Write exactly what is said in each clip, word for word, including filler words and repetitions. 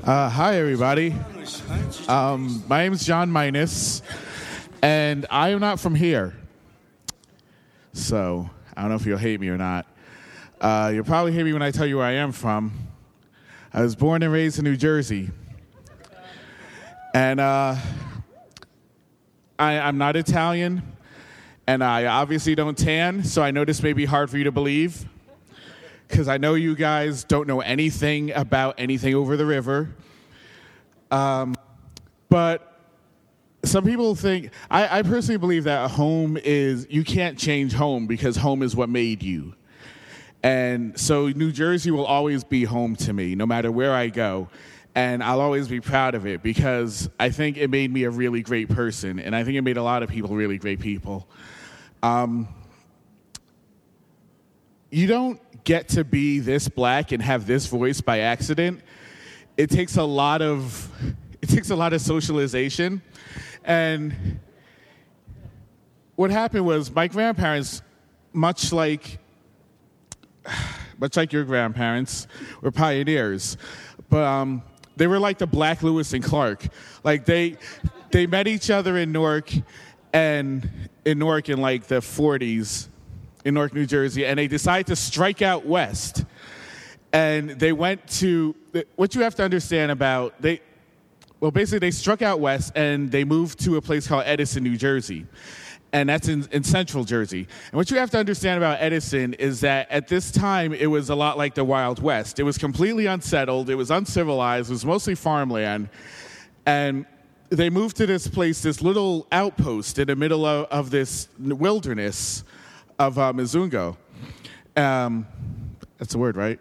Uh, hi, everybody. Um, my name is John Minus, and I am not from here. So, I don't know if you'll hate me or not. Uh, you'll probably hate me when I tell you where I am from. I was born and raised in New Jersey. And uh, I, I'm not Italian, and I obviously don't tan, so I know this may be hard for you to believe, because I know you guys don't know anything about anything over the river. Um, but some people think, I, I personally believe that home is, you can't change home because home is what made you. And so New Jersey will always be home to me, no matter where I go. And I'll always be proud of it because I think it made me a really great person. And I think it made a lot of people really great people. Um, you don't get to be this black and have this voice by accident. It takes a lot of it takes a lot of socialization. And what happened was my grandparents, much like much like your grandparents, were pioneers. But um, they were like the Black Lewis and Clark. Like they they met each other in Newark and in Newark in like the forties. In Newark, New Jersey, and they decided to strike out west. And they went to, what you have to understand about, they, well, basically they struck out west and they moved to a place called Edison, New Jersey. And that's in, in central Jersey. And what you have to understand about Edison is that at this time, it was a lot like the Wild West. It was completely unsettled, it was uncivilized, it was mostly farmland. And they moved to this place, this little outpost in the middle of, of this wilderness of uh, Mizungo. Um, that's the word, right?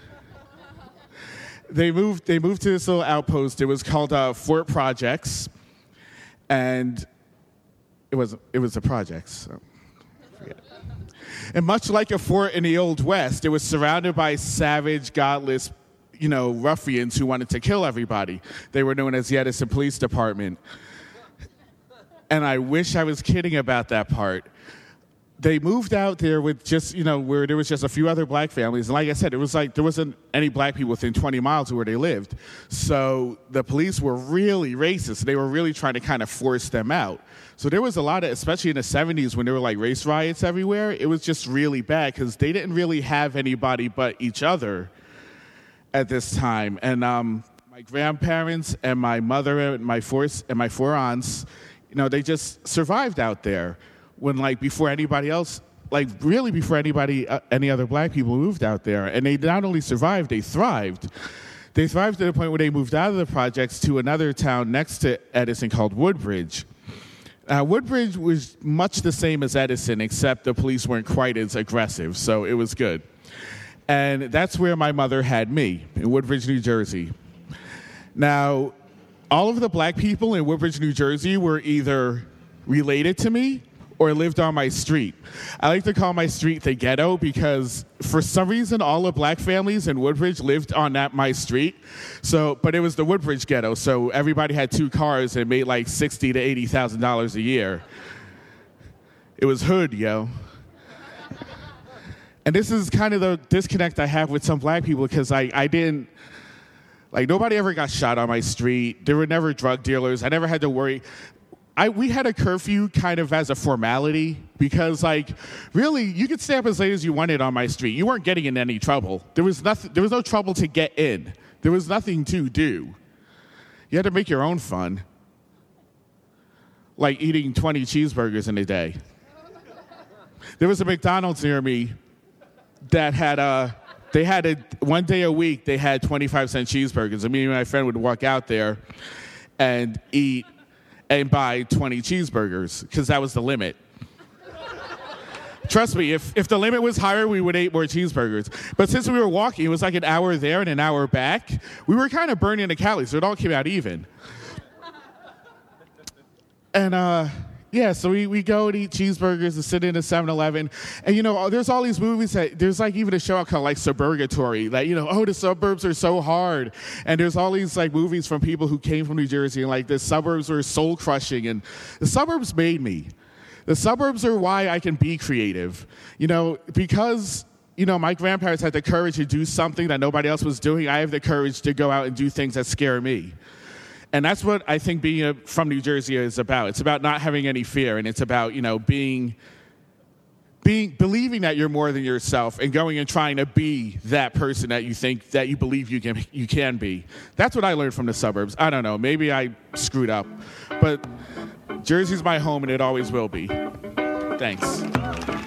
they moved They moved to this little outpost. It was called uh, Fort Projects. And it was it was the projects. So forget. And much like a fort in the Old West, it was surrounded by savage, godless, you know, ruffians who wanted to kill everybody. They were known as the Edison Police Department. And I wish I was kidding about that part. They moved out there with just, you know, where there was just a few other black families. And like I said, it was like there wasn't any black people within twenty miles of where they lived. So the police were really racist. They were really trying to kind of force them out. So there was a lot of, especially in the seventies when there were like race riots everywhere, it was just really bad because they didn't really have anybody but each other at this time. And um, my grandparents and my mother and my four, and my four aunts, you know, they just survived out there. When, like, before anybody else, like, really before anybody, uh, any other black people moved out there. And they not only survived, they thrived. They thrived to the point where they moved out of the projects to another town next to Edison called Woodbridge. Uh, Woodbridge was much the same as Edison, except the police weren't quite as aggressive, so it was good. And that's where my mother had me, in Woodbridge, New Jersey. Now, all of the black people in Woodbridge, New Jersey were either related to me or lived on my street. I like to call my street the ghetto because for some reason all the black families in Woodbridge lived on that my street. So, but it was the Woodbridge ghetto, so everybody had two cars and made like sixty to eighty thousand dollars a year. It was hood, yo. And this is kind of the disconnect I have with some black people because I, I didn't, like nobody ever got shot on my street. There were never drug dealers. I never had to worry. I, we had a curfew kind of as a formality because, like, really, you could stay up as late as you wanted on my street. You weren't getting in any trouble. There was nothing. There was no trouble to get in. There was nothing to do. You had to make your own fun, like eating twenty cheeseburgers in a day. There was a McDonald's near me that had a. They had a one day a week. They had twenty-five cent cheeseburgers. And me and my friend would walk out there and eat. And buy twenty cheeseburgers, because that was the limit. Trust me, if, if the limit was higher, we would eat more cheeseburgers. But since we were walking, it was like an hour there and an hour back, we were kind of burning the calories, so it all came out even. And, uh, yeah, so we, we go and eat cheeseburgers and sit in a seven eleven. And, you know, there's all these movies that, there's like even a show called like Suburgatory. Like, you know, oh, the suburbs are so hard. And there's all these like movies from people who came from New Jersey and like the suburbs were soul crushing. And the suburbs made me. The suburbs are why I can be creative. You know, because you know, my grandparents had the courage to do something that nobody else was doing. I have the courage to go out and do things that scare me. And that's what I think being a, from New Jersey is about. It's about not having any fear, and it's about, you know, being, being, believing that you're more than yourself and going and trying to be that person that you think, that you believe you can, you can be. That's what I learned from the suburbs. I don't know. Maybe I screwed up. But Jersey's my home, and it always will be. Thanks.